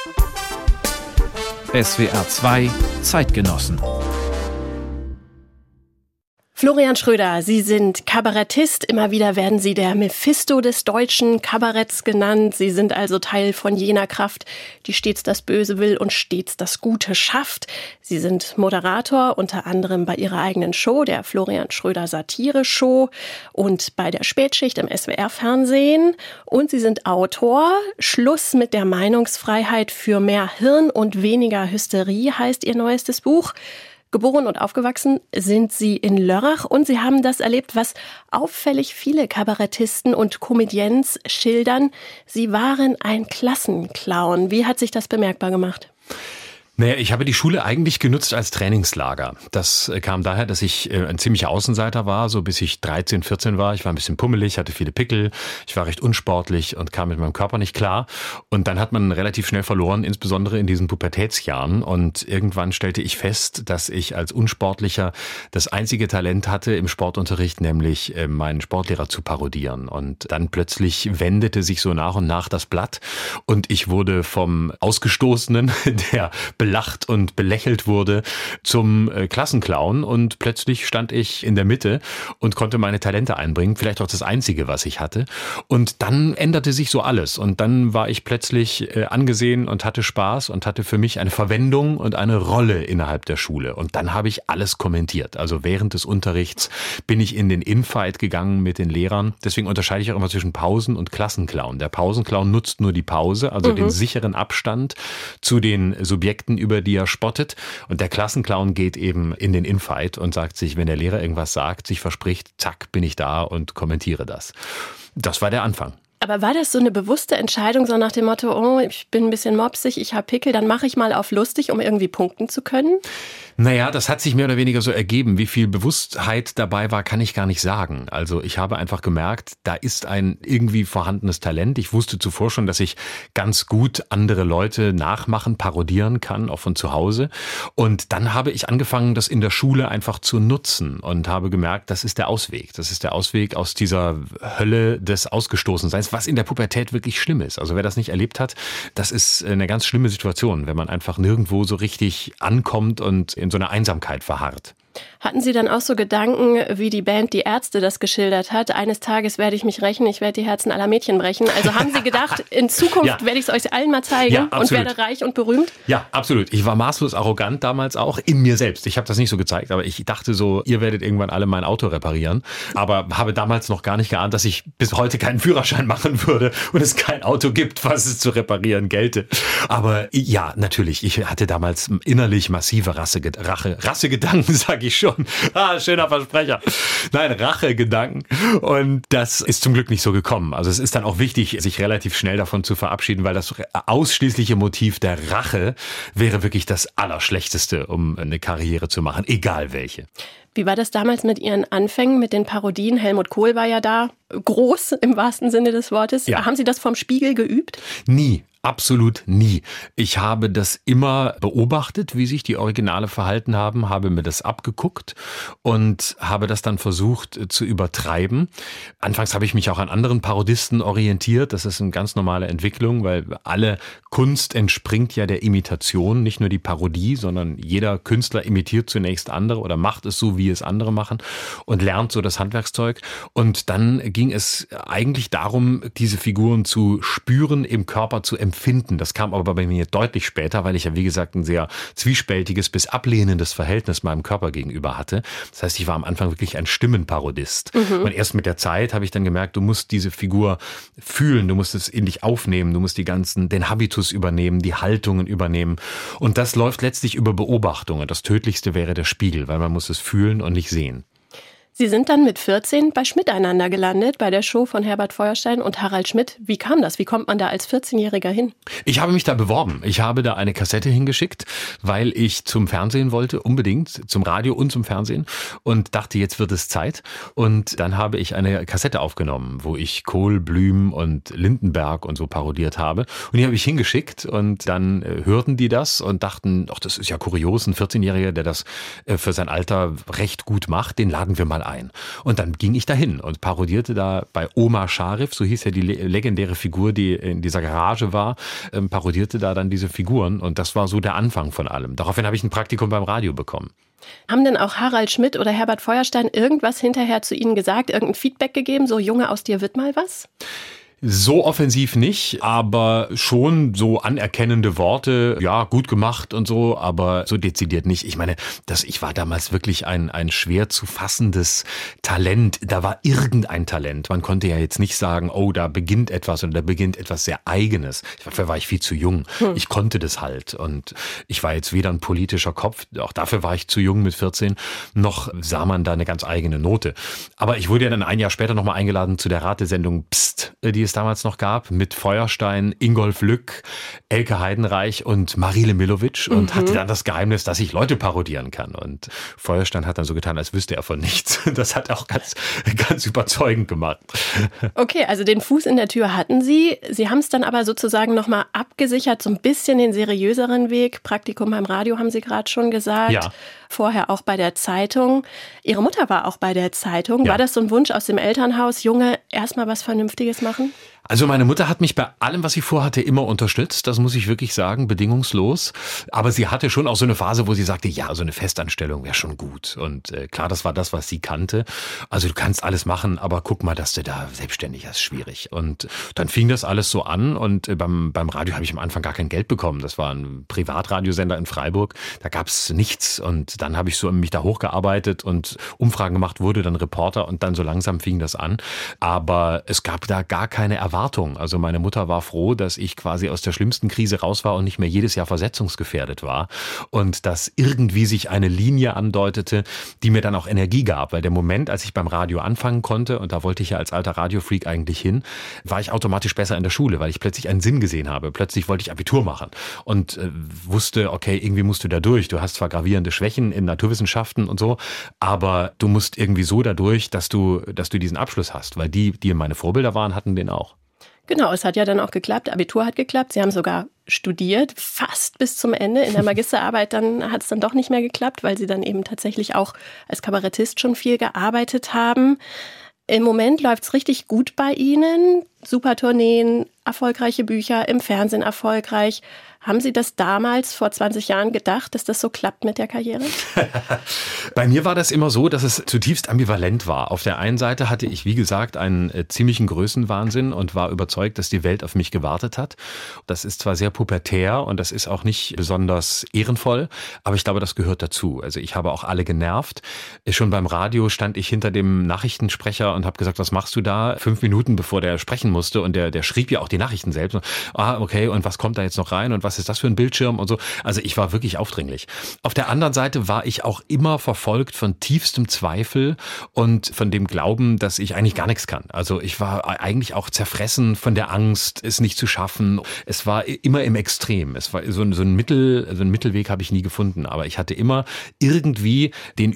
SWR 2 Zeitgenossen. Florian Schröder, Sie sind Kabarettist. Immer wieder werden Sie der Mephisto des deutschen Kabaretts genannt. Sie sind also Teil von jener Kraft, die stets das Böse will und stets das Gute schafft. Sie sind Moderator, unter anderem bei Ihrer eigenen Show, der Florian Schröder Satire-Show, und bei der Spätschicht im SWR-Fernsehen. Und Sie sind Autor. Schluss mit der Meinungsfreiheit für mehr Hirn und weniger Hysterie heißt Ihr neuestes Buch. Geboren und aufgewachsen sind Sie in Lörrach und Sie haben das erlebt, was auffällig viele Kabarettisten und Comedians schildern. Sie waren ein Klassenclown. Wie hat sich das bemerkbar gemacht? Naja, ich habe die Schule eigentlich genutzt als Trainingslager. Das kam daher, dass ich ein ziemlicher Außenseiter war, so bis ich 13, 14 war. Ich war ein bisschen pummelig, hatte viele Pickel, ich war recht unsportlich und kam mit meinem Körper nicht klar. Und dann hat man relativ schnell verloren, insbesondere in diesen Pubertätsjahren. Und irgendwann stellte ich fest, dass ich als Unsportlicher das einzige Talent hatte im Sportunterricht, nämlich meinen Sportlehrer zu parodieren. Und dann plötzlich wendete sich so nach und nach das Blatt und ich wurde vom Ausgestoßenen, der belacht und belächelt wurde, zum Klassenclown, und plötzlich stand ich in der Mitte und konnte meine Talente einbringen, vielleicht auch das Einzige, was ich hatte. Und dann änderte sich so alles und dann war ich plötzlich angesehen und hatte Spaß und hatte für mich eine Verwendung und eine Rolle innerhalb der Schule. Und dann habe ich alles kommentiert. Also während des Unterrichts bin ich in den Infight gegangen mit den Lehrern. Deswegen unterscheide ich auch immer zwischen Pausen- und Klassenclown. Der Pausenclown nutzt nur die Pause, also den sicheren Abstand zu den Subjekten, über die er spottet. Und der Klassenclown geht eben in den Infight und sagt sich, wenn der Lehrer irgendwas sagt, sich verspricht, zack, bin ich da und kommentiere das. Das war der Anfang. Aber war das so eine bewusste Entscheidung, so nach dem Motto, oh, ich bin ein bisschen mopsig, ich habe Pickel, dann mache ich mal auf lustig, um irgendwie punkten zu können? Naja, das hat sich mehr oder weniger so ergeben. Wie viel Bewusstheit dabei war, kann ich gar nicht sagen. Also ich habe einfach gemerkt, da ist ein irgendwie vorhandenes Talent. Ich wusste zuvor schon, dass ich ganz gut andere Leute nachmachen, parodieren kann, auch von zu Hause. Und dann habe ich angefangen, das in der Schule einfach zu nutzen und habe gemerkt, das ist der Ausweg. Das ist der Ausweg aus dieser Hölle des Ausgestoßenseins, was in der Pubertät wirklich schlimm ist. Also wer das nicht erlebt hat, das ist eine ganz schlimme Situation, wenn man einfach nirgendwo so richtig ankommt und in so einer Einsamkeit verharrt. Hatten Sie dann auch so Gedanken, wie die Band Die Ärzte das geschildert hat? Eines Tages werde ich mich rächen, ich werde die Herzen aller Mädchen brechen. Also haben Sie gedacht, in Zukunft werde ich es euch allen mal zeigen und werde reich und berühmt? Ja, absolut. Ich war maßlos arrogant damals auch in mir selbst. Ich habe das nicht so gezeigt, aber ich dachte so, ihr werdet irgendwann alle mein Auto reparieren. Aber habe damals noch gar nicht geahnt, dass ich bis heute keinen Führerschein machen würde und es kein Auto gibt, was es zu reparieren gelte. Aber ja, natürlich, ich hatte damals innerlich massive Rassegedanken, sage ich schon. Schöner Versprecher. Nein, Rachegedanken. Und das ist zum Glück nicht so gekommen. Also es ist dann auch wichtig, sich relativ schnell davon zu verabschieden, weil das ausschließliche Motiv der Rache wäre wirklich das Allerschlechteste, um eine Karriere zu machen, egal welche. Wie war das damals mit Ihren Anfängen, mit den Parodien? Helmut Kohl war ja da groß im wahrsten Sinne des Wortes. Ja. Haben Sie das vom Spiegel geübt? Nie. Absolut nie. Ich habe das immer beobachtet, wie sich die Originale verhalten haben, habe mir das abgeguckt und habe das dann versucht zu übertreiben. Anfangs habe ich mich auch an anderen Parodisten orientiert. Das ist eine ganz normale Entwicklung, weil alle Kunst entspringt ja der Imitation, nicht nur die Parodie, sondern jeder Künstler imitiert zunächst andere oder macht es so, wie es andere machen und lernt so das Handwerkszeug. Und dann ging es eigentlich darum, diese Figuren zu spüren, im Körper zu empfinden. Das kam aber bei mir deutlich später, weil ich ja, wie gesagt, ein sehr zwiespältiges bis ablehnendes Verhältnis meinem Körper gegenüber hatte. Das heißt, ich war am Anfang wirklich ein Stimmenparodist. Und erst mit der Zeit habe ich dann gemerkt, du musst diese Figur fühlen, du musst es in dich aufnehmen, du musst den Habitus übernehmen, die Haltungen übernehmen. Und das läuft letztlich über Beobachtungen. Das Tödlichste wäre der Spiegel, weil man muss es fühlen und nicht sehen. Sie sind dann mit 14 bei Schmiteinander gelandet, bei der Show von Herbert Feuerstein und Harald Schmidt. Wie kam das? Wie kommt man da als 14-Jähriger hin? Ich habe mich da beworben. Ich habe da eine Kassette hingeschickt, weil ich zum Fernsehen wollte, unbedingt, zum Radio und zum Fernsehen, und dachte, jetzt wird es Zeit. Und dann habe ich eine Kassette aufgenommen, wo ich Kohl, Blüm und Lindenberg und so parodiert habe. Und die habe ich hingeschickt und dann hörten die das und dachten, ach, das ist ja kurios, ein 14-Jähriger, der das für sein Alter recht gut macht, den laden wir mal mal ein. Und dann ging ich dahin und parodierte da bei Omar Sharif, so hieß ja die legendäre Figur, die in dieser Garage war, parodierte da dann diese Figuren. Und das war so der Anfang von allem. Daraufhin habe ich ein Praktikum beim Radio bekommen. Haben denn auch Harald Schmidt oder Herbert Feuerstein irgendwas hinterher zu Ihnen gesagt, irgendein Feedback gegeben, so Junge, aus dir wird mal was? So offensiv nicht, aber schon so anerkennende Worte, ja, gut gemacht und so, aber so dezidiert nicht. Ich meine, ich war damals wirklich ein schwer zu fassendes Talent. Da war irgendein Talent. Man konnte ja jetzt nicht sagen, oh, da beginnt etwas und da beginnt etwas sehr Eigenes. Dafür war ich viel zu jung. Ich konnte das halt und ich war jetzt weder ein politischer Kopf, auch dafür war ich zu jung mit 14, noch sah man da eine ganz eigene Note. Aber ich wurde ja dann ein Jahr später nochmal eingeladen zu der Ratesendung Psst, die es damals noch gab, mit Feuerstein, Ingolf Lück, Elke Heidenreich und Marile Milovic und hatte dann das Geheimnis, dass ich Leute parodieren kann. Und Feuerstein hat dann so getan, als wüsste er von nichts. Das hat auch ganz, ganz überzeugend gemacht. Okay, also den Fuß in der Tür hatten Sie. Sie haben es dann aber sozusagen nochmal abgesichert, so ein bisschen den seriöseren Weg. Praktikum beim Radio haben Sie gerade schon gesagt. Ja. Vorher auch bei der Zeitung. Ihre Mutter war auch bei der Zeitung. Ja. War das so ein Wunsch aus dem Elternhaus, Junge, erstmal was Vernünftiges machen? Also meine Mutter hat mich bei allem, was sie vorhatte, immer unterstützt. Das muss ich wirklich sagen, bedingungslos. Aber sie hatte schon auch so eine Phase, wo sie sagte, ja, so eine Festanstellung wäre schon gut. Und klar, das war das, was sie kannte. Also du kannst alles machen, aber guck mal, dass du da selbstständig hast, schwierig. Und dann fing das alles so an und beim Radio habe ich am Anfang gar kein Geld bekommen. Das war ein Privatradiosender in Freiburg. Da gab es nichts und dann habe ich so mich da hochgearbeitet und Umfragen gemacht, wurde dann Reporter und dann so langsam fing das an. Aber es gab da gar keine Erwartung. Also meine Mutter war froh, dass ich quasi aus der schlimmsten Krise raus war und nicht mehr jedes Jahr versetzungsgefährdet war und dass irgendwie sich eine Linie andeutete, die mir dann auch Energie gab, weil der Moment, als ich beim Radio anfangen konnte, und da wollte ich ja als alter Radiofreak eigentlich hin, war ich automatisch besser in der Schule, weil ich plötzlich einen Sinn gesehen habe. Plötzlich wollte ich Abitur machen und wusste, okay, irgendwie musst du da durch. Du hast zwar gravierende Schwächen in Naturwissenschaften und so, aber du musst irgendwie so da durch, dass du diesen Abschluss hast, weil die meine Vorbilder waren, hatten den auch. Genau, es hat ja dann auch geklappt. Abitur hat geklappt. Sie haben sogar studiert, fast bis zum Ende. In der Magisterarbeit dann hat es dann doch nicht mehr geklappt, weil Sie dann eben tatsächlich auch als Kabarettist schon viel gearbeitet haben. Im Moment läuft es richtig gut bei Ihnen. Super Tourneen, erfolgreiche Bücher, im Fernsehen erfolgreich. Haben Sie das damals vor 20 Jahren gedacht, dass das so klappt mit der Karriere? Bei mir war das immer so, dass es zutiefst ambivalent war. Auf der einen Seite hatte ich, wie gesagt, einen ziemlichen Größenwahnsinn und war überzeugt, dass die Welt auf mich gewartet hat. Das ist zwar sehr pubertär und das ist auch nicht besonders ehrenvoll, aber ich glaube, das gehört dazu. Also ich habe auch alle genervt. Schon beim Radio stand ich hinter dem Nachrichtensprecher und habe gesagt, was machst du da? 5 Minuten bevor der sprechen musste und der schrieb ja auch die Nachrichten selbst. Okay, und was kommt da jetzt noch rein und was ist das für ein Bildschirm und so. Also ich war wirklich aufdringlich. Auf der anderen Seite war ich auch immer verfolgt von tiefstem Zweifel und von dem Glauben, dass ich eigentlich gar nichts kann. Also ich war eigentlich auch zerfressen von der Angst, es nicht zu schaffen. Es war immer im Extrem. Es war so ein Mittelweg habe ich nie gefunden. Aber ich hatte immer irgendwie den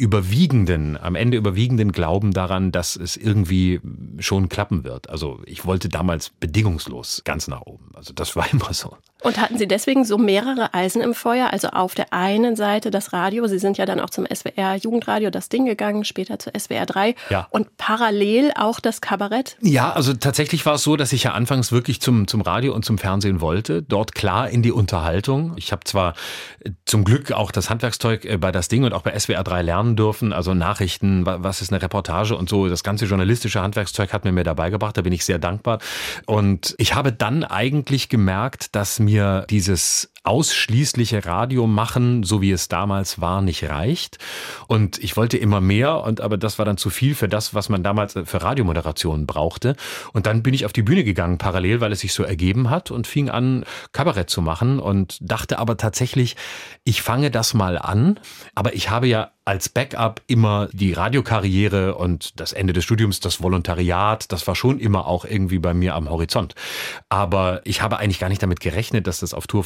am Ende überwiegenden Glauben daran, dass es irgendwie schon klappen wird. Also ich wollte damals bedingungslos ganz nach oben. Also das war immer so. Und hatten Sie deswegen so mehrere Eisen im Feuer? Also auf der einen Seite das Radio, Sie sind ja dann auch zum SWR Jugendradio das Ding gegangen, später zur SWR 3 ja. Und parallel auch das Kabarett? Ja, also tatsächlich war es so, dass ich ja anfangs wirklich zum Radio und zum Fernsehen wollte, dort klar in die Unterhaltung. Ich habe zwar zum Glück auch das Handwerkszeug bei das Ding und auch bei SWR 3 lernen dürfen, also Nachrichten, was ist eine Reportage und so, das ganze journalistische Handwerkszeug hat mir dabei gebracht, da bin ich sehr dankbar. Und ich habe dann eigentlich gemerkt, dass mir dieses ausschließliche Radio machen, so wie es damals war, nicht reicht. Und ich wollte immer mehr, aber das war dann zu viel für das, was man damals für Radiomoderation brauchte. Und dann bin ich auf die Bühne gegangen, parallel, weil es sich so ergeben hat und fing an, Kabarett zu machen und dachte aber tatsächlich, ich fange das mal an. Aber ich habe ja als Backup immer die Radiokarriere und das Ende des Studiums, das Volontariat, das war schon immer auch irgendwie bei mir am Horizont. Aber ich habe eigentlich gar nicht damit gerechnet, dass das auf Tour funktionieren würde.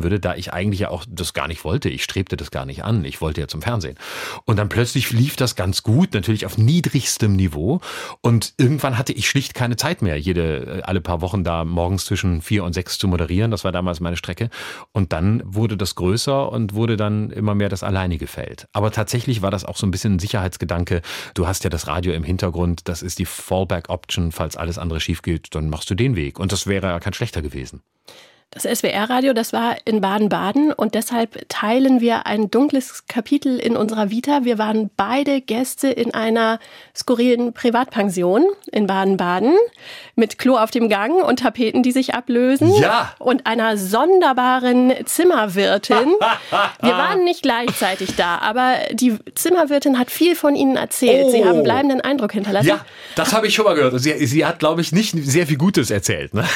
würde, da ich eigentlich ja auch das gar nicht wollte. Ich strebte das gar nicht an. Ich wollte ja zum Fernsehen. Und dann plötzlich lief das ganz gut, natürlich auf niedrigstem Niveau. Und irgendwann hatte ich schlicht keine Zeit mehr, alle paar Wochen da morgens zwischen 4 und 6 zu moderieren. Das war damals meine Strecke. Und dann wurde das größer und wurde dann immer mehr das alleinige Feld. Aber tatsächlich war das auch so ein bisschen ein Sicherheitsgedanke. Du hast ja das Radio im Hintergrund. Das ist die Fallback-Option. Falls alles andere schief geht, dann machst du den Weg. Und das wäre ja kein schlechter gewesen. Das SWR-Radio, das war in Baden-Baden und deshalb teilen wir ein dunkles Kapitel in unserer Vita. Wir waren beide Gäste in einer skurrilen Privatpension in Baden-Baden mit Klo auf dem Gang und Tapeten, die sich ablösen. Ja! Und einer sonderbaren Zimmerwirtin. Wir waren nicht gleichzeitig da, aber die Zimmerwirtin hat viel von Ihnen erzählt. Oh. Sie haben einen bleibenden Eindruck hinterlassen. Ja, das habe ich schon mal gehört. Sie hat, glaube ich, nicht sehr viel Gutes erzählt. Ne?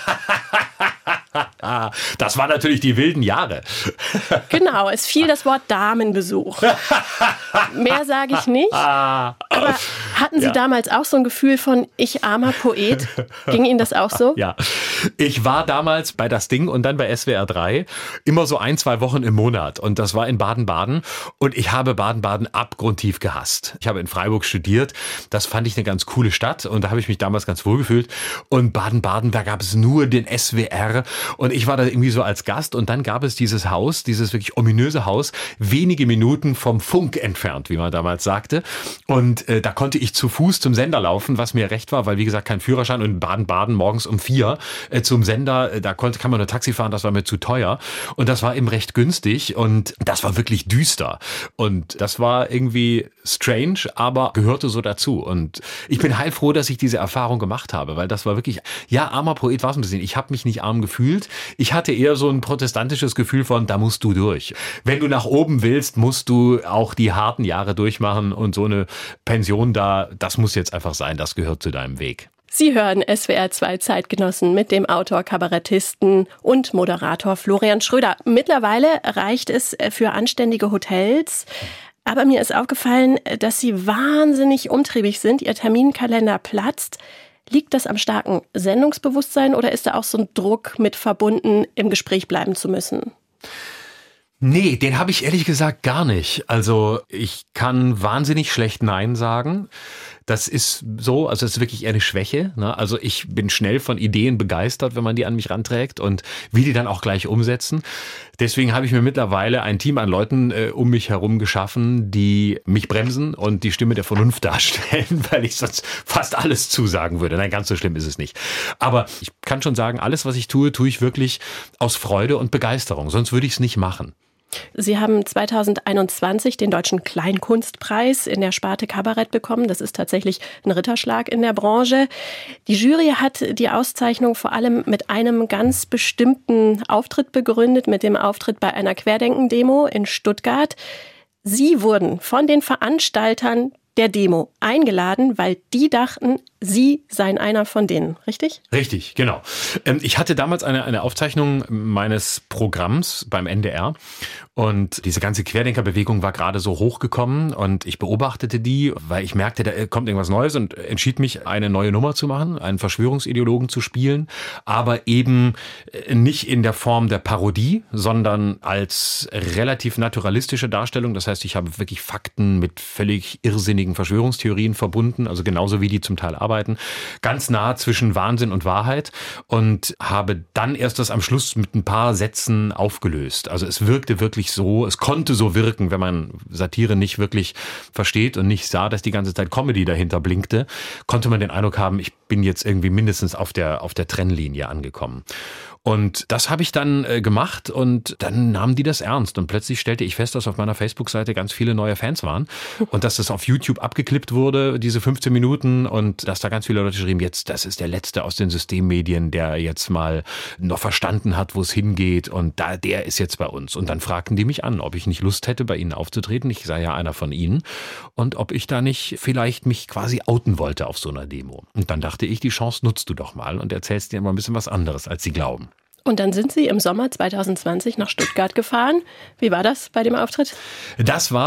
Das waren natürlich die wilden Jahre. Genau, es fiel das Wort Damenbesuch. Mehr sage ich nicht. Aber hatten Sie damals auch so ein Gefühl von ich armer Poet? Ging Ihnen das auch so? Ja, ich war damals bei Das Ding und dann bei SWR 3 immer so 1-2 Wochen im Monat. Und das war in Baden-Baden. Und ich habe Baden-Baden abgrundtief gehasst. Ich habe in Freiburg studiert. Das fand ich eine ganz coole Stadt. Und da habe ich mich damals ganz wohl gefühlt. Und Baden-Baden, da gab es nur den SWR. Und ich war da irgendwie so als Gast und dann gab es dieses Haus, dieses wirklich ominöse Haus, wenige Minuten vom Funk entfernt, wie man damals sagte. Und da konnte ich zu Fuß zum Sender laufen, was mir recht war, weil wie gesagt kein Führerschein und in Baden-Baden morgens um 4 zum Sender, kann man nur Taxi fahren, das war mir zu teuer. Und das war eben recht günstig und das war wirklich düster. Und das war irgendwie strange, aber gehörte so dazu. Und ich bin heilfroh, dass ich diese Erfahrung gemacht habe, weil das war wirklich, ja, armer Poet war es ein bisschen. Ich habe mich nicht arm gefühlt. Ich hatte eher so ein protestantisches Gefühl von, da musst du durch. Wenn du nach oben willst, musst du auch die harten Jahre durchmachen und so eine Pension da, das muss jetzt einfach sein, das gehört zu deinem Weg. Sie hören SWR 2 Zeitgenossen mit dem Autor, Kabarettisten und Moderator Florian Schröder. Mittlerweile reicht es für anständige Hotels. Aber mir ist aufgefallen, dass Sie wahnsinnig umtriebig sind. Ihr Terminkalender platzt. Liegt das am starken Sendungsbewusstsein oder ist da auch so ein Druck mit verbunden, im Gespräch bleiben zu müssen? Nee, den habe ich ehrlich gesagt gar nicht. Also ich kann wahnsinnig schlecht Nein sagen. Das ist so, also das ist wirklich eher eine Schwäche. Ne? Also ich bin schnell von Ideen begeistert, wenn man die an mich ranträgt und will die dann auch gleich umsetzen. Deswegen habe ich mir mittlerweile ein Team an Leuten um mich herum geschaffen, die mich bremsen und die Stimme der Vernunft darstellen, weil ich sonst fast alles zusagen würde. Nein, ganz so schlimm ist es nicht. Aber ich kann schon sagen, alles, was ich tue, tue ich wirklich aus Freude und Begeisterung. Sonst würde ich es nicht machen. Sie haben 2021 den Deutschen Kleinkunstpreis in der Sparte Kabarett bekommen. Das ist tatsächlich ein Ritterschlag in der Branche. Die Jury hat die Auszeichnung vor allem mit einem ganz bestimmten Auftritt begründet, mit dem Auftritt bei einer Querdenken-Demo in Stuttgart. Sie wurden von den Veranstaltern der Demo eingeladen, weil die dachten, Sie seien einer von denen, richtig? Richtig, genau. Ich hatte damals eine Aufzeichnung meines Programms beim NDR und diese ganze Querdenkerbewegung war gerade so hochgekommen und ich beobachtete die, weil ich merkte, da kommt irgendwas Neues und entschied mich, eine neue Nummer zu machen, einen Verschwörungsideologen zu spielen, aber eben nicht in der Form der Parodie, sondern als relativ naturalistische Darstellung. Das heißt, ich habe wirklich Fakten mit völlig irrsinnigen Verschwörungstheorien verbunden, also genauso wie die zum Teil arbeiten, ganz nah zwischen Wahnsinn und Wahrheit und habe dann erst das am Schluss mit ein paar Sätzen aufgelöst. Also es wirkte wirklich so, es konnte so wirken, wenn man Satire nicht wirklich versteht und nicht sah, dass die ganze Zeit Comedy dahinter blinkte, konnte man den Eindruck haben, ich bin jetzt irgendwie mindestens auf der Trennlinie angekommen. Und das habe ich dann gemacht und dann nahmen die das ernst. Und plötzlich stellte ich fest, dass auf meiner Facebook-Seite ganz viele neue Fans waren und dass das auf YouTube abgeklippt wurde, diese 15 Minuten und dass da ganz viele Leute schrieben, jetzt, das ist der Letzte aus den Systemmedien, der jetzt mal noch verstanden hat, wo es hingeht und der ist jetzt bei uns. Und dann fragten die mich an, ob ich nicht Lust hätte, bei ihnen aufzutreten. Ich sei ja einer von ihnen. Und ob ich da nicht vielleicht mich quasi outen wollte auf so einer Demo. Und dann dachte ich, die Chance nutzt du doch mal und erzählst dir mal ein bisschen was anderes, als sie glauben. Und dann sind Sie im Sommer 2020 nach Stuttgart gefahren. Wie war das bei dem Auftritt? Das war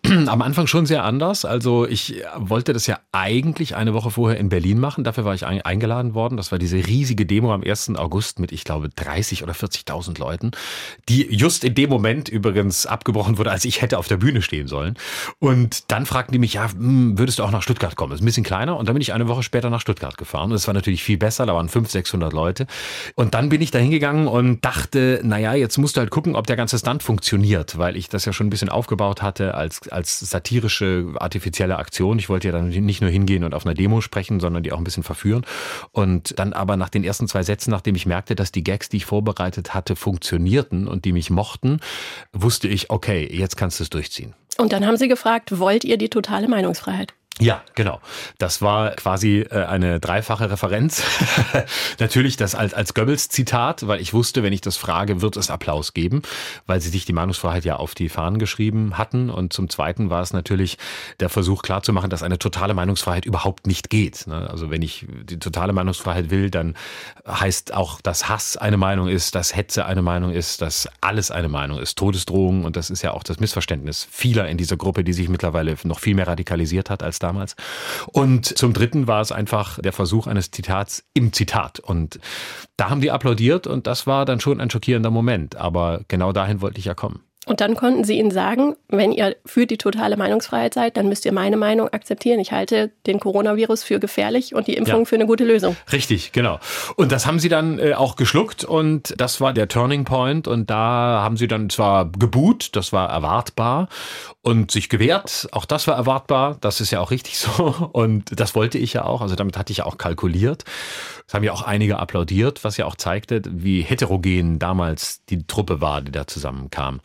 Am Anfang schon sehr anders. Also ich wollte das ja eigentlich eine Woche vorher in Berlin machen. Dafür war ich eingeladen worden. Das war diese riesige Demo am 1. August mit, ich glaube, 30 oder 40.000 Leuten, die just in dem Moment übrigens abgebrochen wurde, als ich hätte auf der Bühne stehen sollen. Und dann fragten die mich, ja, würdest du auch nach Stuttgart kommen? Das ist ein bisschen kleiner. Und dann bin ich eine Woche später nach Stuttgart gefahren. Und das war natürlich viel besser. Da waren 500, 600 Leute. Und dann bin ich da hingegangen und dachte, naja, jetzt musst du halt gucken, ob der ganze Stunt funktioniert, weil ich das ja schon ein bisschen aufgebaut hatte als satirische, artifizielle Aktion. Ich wollte ja dann nicht nur hingehen und auf einer Demo sprechen, sondern die auch ein bisschen verführen. Und dann aber nach den ersten 2 Sätzen, nachdem ich merkte, dass die Gags, die ich vorbereitet hatte, funktionierten und die mich mochten, wusste ich, okay, jetzt kannst du es durchziehen. Und dann haben Sie gefragt, wollt ihr die totale Meinungsfreiheit? Ja, genau. Das war quasi eine dreifache Referenz. Natürlich das als Goebbels-Zitat, weil ich wusste, wenn ich das frage, wird es Applaus geben, weil sie sich die Meinungsfreiheit ja auf die Fahnen geschrieben hatten. Und zum Zweiten war es natürlich der Versuch klarzumachen, dass eine totale Meinungsfreiheit überhaupt nicht geht. Also wenn ich die totale Meinungsfreiheit will, dann heißt auch, dass Hass eine Meinung ist, dass Hetze eine Meinung ist, dass alles eine Meinung ist, Todesdrohungen. Und das ist ja auch das Missverständnis vieler in dieser Gruppe, die sich mittlerweile noch viel mehr radikalisiert hat als damals. Und zum Dritten war es einfach der Versuch eines Zitats im Zitat. Und da haben die applaudiert und das war dann schon ein schockierender Moment. Aber genau dahin wollte ich ja kommen. Und dann konnten Sie ihnen sagen, wenn ihr für die totale Meinungsfreiheit seid, dann müsst ihr meine Meinung akzeptieren. Ich halte den Coronavirus für gefährlich und die Impfung für eine gute Lösung. Richtig, genau. Und das haben sie dann auch geschluckt und das war der Turning Point. Und da haben sie dann zwar geboot, das war erwartbar, und sich gewehrt, auch das war erwartbar. Das ist ja auch richtig so und das wollte ich ja auch. Also damit hatte ich ja auch kalkuliert. Es haben ja auch einige applaudiert, was ja auch zeigte, wie heterogen damals die Truppe war, die da zusammenkam.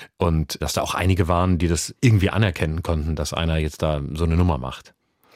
Und dass da auch einige waren, die das irgendwie anerkennen konnten, dass einer jetzt da so eine Nummer macht.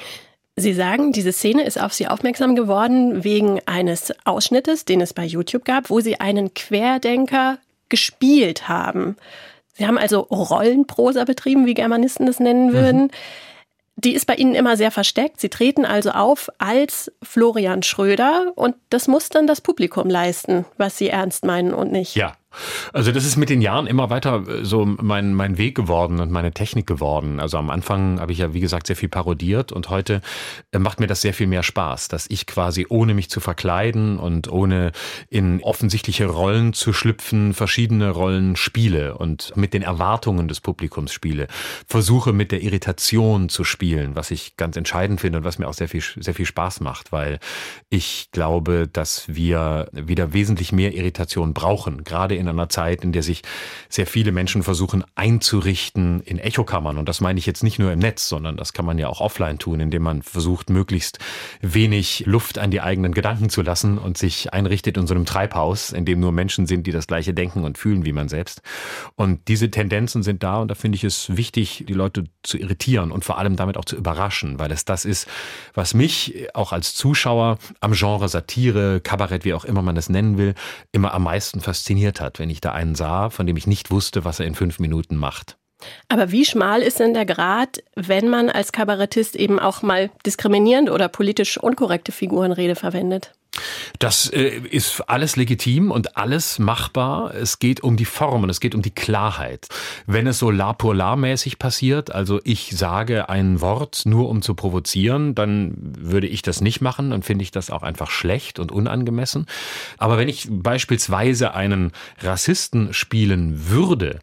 Sie sagen, diese Szene ist auf Sie aufmerksam geworden wegen eines Ausschnittes, den es bei YouTube gab, wo Sie einen Querdenker gespielt haben. Sie haben also Rollenprosa betrieben, wie Germanisten das nennen würden. Die ist bei Ihnen immer sehr versteckt. Sie treten also auf als Florian Schröder und das muss dann das Publikum leisten, was Sie ernst meinen und nicht. Ja. Also das ist mit den Jahren immer weiter so mein Weg geworden und meine Technik geworden. Also am Anfang habe ich ja, wie gesagt, sehr viel parodiert und heute macht mir das sehr viel mehr Spaß, dass ich quasi ohne mich zu verkleiden und ohne in offensichtliche Rollen zu schlüpfen, verschiedene Rollen spiele und mit den Erwartungen des Publikums spiele. Versuche mit der Irritation zu spielen, was ich ganz entscheidend finde und was mir auch sehr viel Spaß macht, weil ich glaube, dass wir wieder wesentlich mehr Irritation brauchen, gerade in einer Zeit, in der sich sehr viele Menschen versuchen einzurichten in Echokammern. Und das meine ich jetzt nicht nur im Netz, sondern das kann man ja auch offline tun, indem man versucht, möglichst wenig Luft an die eigenen Gedanken zu lassen und sich einrichtet in so einem Treibhaus, in dem nur Menschen sind, die das Gleiche denken und fühlen wie man selbst. Und diese Tendenzen sind da und da finde ich es wichtig, die Leute zu irritieren und vor allem damit auch zu überraschen, weil es das ist, was mich auch als Zuschauer am Genre Satire, Kabarett, wie auch immer man es nennen will, immer am meisten fasziniert hat, wenn ich da einen sah, von dem ich nicht wusste, was er in 5 Minuten macht. Aber wie schmal ist denn der Grat, wenn man als Kabarettist eben auch mal diskriminierende oder politisch unkorrekte Figurenrede verwendet? Das ist alles legitim und alles machbar. Es geht um die Form und es geht um die Klarheit. Wenn es so la pour la mäßig passiert, also ich sage ein Wort nur um zu provozieren, dann würde ich das nicht machen und finde ich das auch einfach schlecht und unangemessen. Aber wenn ich beispielsweise einen Rassisten spielen würde,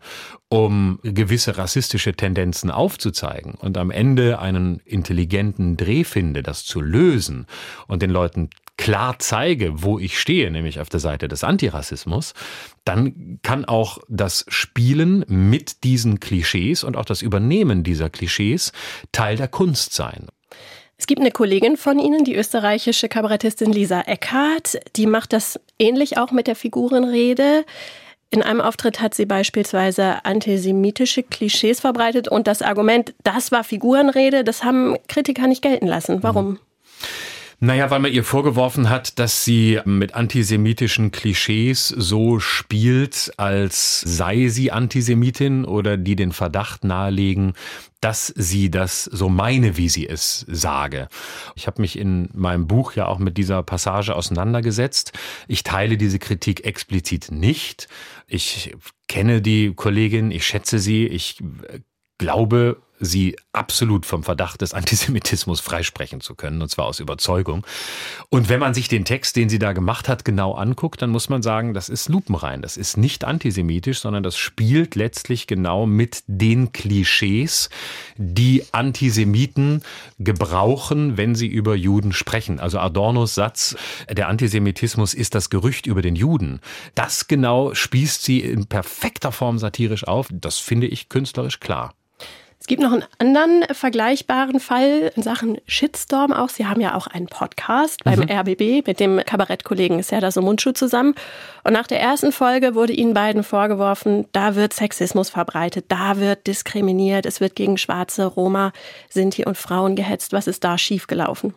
um gewisse rassistische Tendenzen aufzuzeigen und am Ende einen intelligenten Dreh finde, das zu lösen und den Leuten klar zeige, wo ich stehe, nämlich auf der Seite des Antirassismus, dann kann auch das Spielen mit diesen Klischees und auch das Übernehmen dieser Klischees Teil der Kunst sein. Es gibt eine Kollegin von Ihnen, die österreichische Kabarettistin Lisa Eckhardt, die macht das ähnlich auch mit der Figurenrede. In einem Auftritt hat sie beispielsweise antisemitische Klischees verbreitet und das Argument, das war Figurenrede, das haben Kritiker nicht gelten lassen. Warum? Naja, weil man ihr vorgeworfen hat, dass sie mit antisemitischen Klischees so spielt, als sei sie Antisemitin oder die den Verdacht nahelegen, dass sie das so meine, wie sie es sage. Ich habe mich in meinem Buch ja auch mit dieser Passage auseinandergesetzt. Ich teile diese Kritik explizit nicht. Ich kenne die Kollegin, ich schätze sie, ich glaube, sie absolut vom Verdacht des Antisemitismus freisprechen zu können, und zwar aus Überzeugung. Und wenn man sich den Text, den sie da gemacht hat, genau anguckt, dann muss man sagen, das ist lupenrein. Das ist nicht antisemitisch, sondern das spielt letztlich genau mit den Klischees, die Antisemiten gebrauchen, wenn sie über Juden sprechen. Also Adornos Satz, der Antisemitismus ist das Gerücht über den Juden. Das genau spießt sie in perfekter Form satirisch auf. Das finde ich künstlerisch klar. Es gibt noch einen anderen vergleichbaren Fall in Sachen Shitstorm auch. Sie haben ja auch einen Podcast beim RBB mit dem Kabarettkollegen Serdar Somuncu zusammen. Und nach der ersten Folge wurde ihnen beiden vorgeworfen, da wird Sexismus verbreitet, da wird diskriminiert, es wird gegen Schwarze, Roma, Sinti und Frauen gehetzt. Was ist da schiefgelaufen?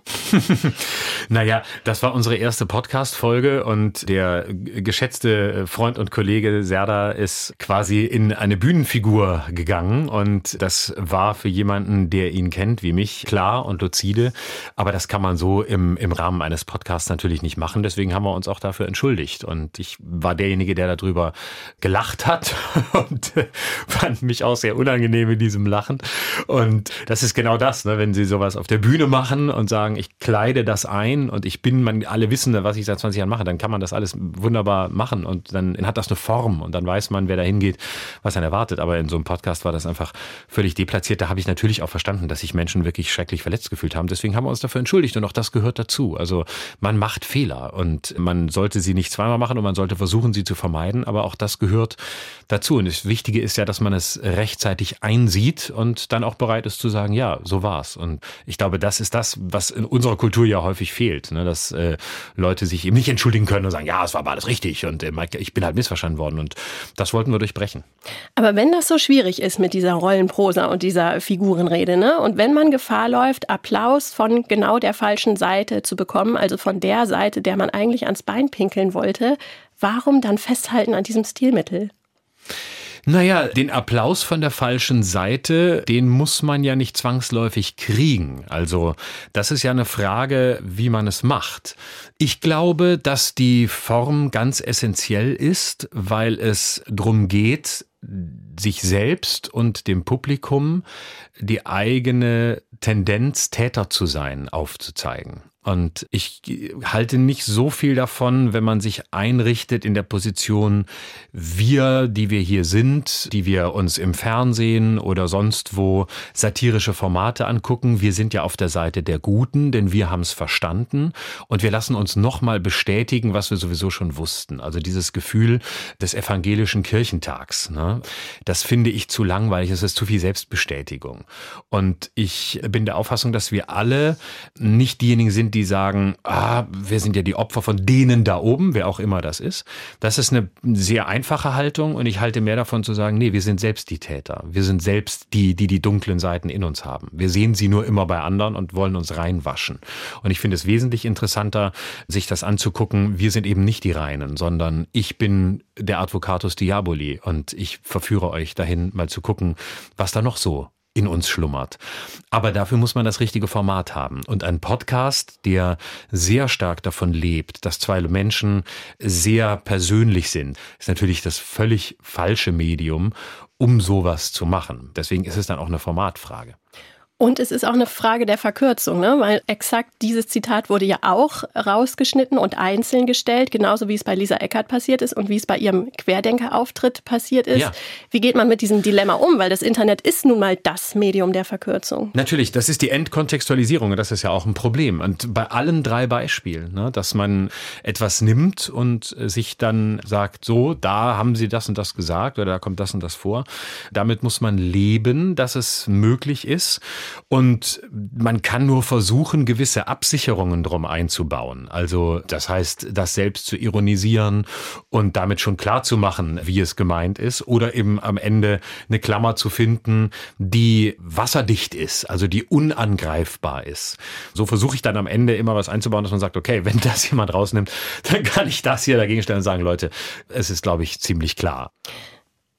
Naja, das war unsere erste Podcast-Folge und der geschätzte Freund und Kollege Serdar ist quasi in eine Bühnenfigur gegangen und das war für jemanden, der ihn kennt wie mich, klar und lucide, aber das kann man so im Rahmen eines Podcasts natürlich nicht machen, deswegen haben wir uns auch dafür entschuldigt und ich war derjenige, der darüber gelacht hat und fand mich auch sehr unangenehm in diesem Lachen und das ist genau das, ne, wenn Sie sowas auf der Bühne machen und sagen, ich kleide das ein und alle wissen, was ich seit 20 Jahren mache, dann kann man das alles wunderbar machen und dann hat das eine Form und dann weiß man, wer da hingeht, was einen erwartet, aber in so einem Podcast war das einfach völlig deplatziert. Da habe ich natürlich auch verstanden, dass sich Menschen wirklich schrecklich verletzt gefühlt haben. Deswegen haben wir uns dafür entschuldigt und auch das gehört dazu. Also man macht Fehler und man sollte sie nicht zweimal machen und man sollte versuchen, sie zu vermeiden, aber auch das gehört dazu. Und das Wichtige ist ja, dass man es rechtzeitig einsieht und dann auch bereit ist zu sagen, ja, so war's. Und ich glaube, das ist das, was in unserer Kultur ja häufig fehlt, ne? Dass Leute sich eben nicht entschuldigen können und sagen, ja, es war aber alles richtig und ich bin halt missverstanden worden und das wollten wir durchbrechen. Aber wenn das so schwierig ist mit dieser Rollenprosa und dieser Figurenrede, ne? Und wenn man Gefahr läuft, Applaus von genau der falschen Seite zu bekommen, also von der Seite, der man eigentlich ans Bein pinkeln wollte, warum dann festhalten an diesem Stilmittel? Naja, den Applaus von der falschen Seite, den muss man ja nicht zwangsläufig kriegen. Also das ist ja eine Frage, wie man es macht. Ich glaube, dass die Form ganz essentiell ist, weil es darum geht, sich selbst und dem Publikum die eigene Tendenz, Täter zu sein, aufzuzeigen. Und ich halte nicht so viel davon, wenn man sich einrichtet in der Position, wir, die wir hier sind, die wir uns im Fernsehen oder sonst wo satirische Formate angucken, wir sind ja auf der Seite der Guten, denn wir haben es verstanden und wir lassen uns nochmal bestätigen, was wir sowieso schon wussten. Also dieses Gefühl des evangelischen Kirchentags, ne? Das finde ich zu langweilig, es ist zu viel Selbstbestätigung. Und ich bin der Auffassung, dass wir alle nicht diejenigen sind, die sagen, wir sind ja die Opfer von denen da oben, wer auch immer das ist. Das ist eine sehr einfache Haltung und ich halte mehr davon zu sagen, nee, wir sind selbst die Täter. Wir sind selbst die dunklen Seiten in uns haben. Wir sehen sie nur immer bei anderen und wollen uns reinwaschen. Und ich finde es wesentlich interessanter, sich das anzugucken, wir sind eben nicht die Reinen, sondern ich bin der Advocatus Diaboli und ich verführe euch dahin, mal zu gucken, was da noch so in uns schlummert. Aber dafür muss man das richtige Format haben. Und ein Podcast, der sehr stark davon lebt, dass zwei Menschen sehr persönlich sind, ist natürlich das völlig falsche Medium, um sowas zu machen. Deswegen ist es dann auch eine Formatfrage. Und es ist auch eine Frage der Verkürzung, ne? Weil exakt dieses Zitat wurde ja auch rausgeschnitten und einzeln gestellt, genauso wie es bei Lisa Eckert passiert ist und wie es bei ihrem Querdenker-Auftritt passiert ist. Ja. Wie geht man mit diesem Dilemma um? Weil das Internet ist nun mal das Medium der Verkürzung. Natürlich, das ist die Entkontextualisierung und das ist ja auch ein Problem. Und bei allen drei Beispielen, ne, dass man etwas nimmt und sich dann sagt, so, da haben sie das und das gesagt oder da kommt das und das vor. Damit muss man leben, dass es möglich ist. Und man kann nur versuchen, gewisse Absicherungen drum einzubauen. Also das heißt, das selbst zu ironisieren und damit schon klar zu machen, wie es gemeint ist. Oder eben am Ende eine Klammer zu finden, die wasserdicht ist, also die unangreifbar ist. So versuche ich dann am Ende immer was einzubauen, dass man sagt, okay, wenn das jemand rausnimmt, dann kann ich das hier dagegen stellen und sagen, Leute, es ist, glaube ich, ziemlich klar.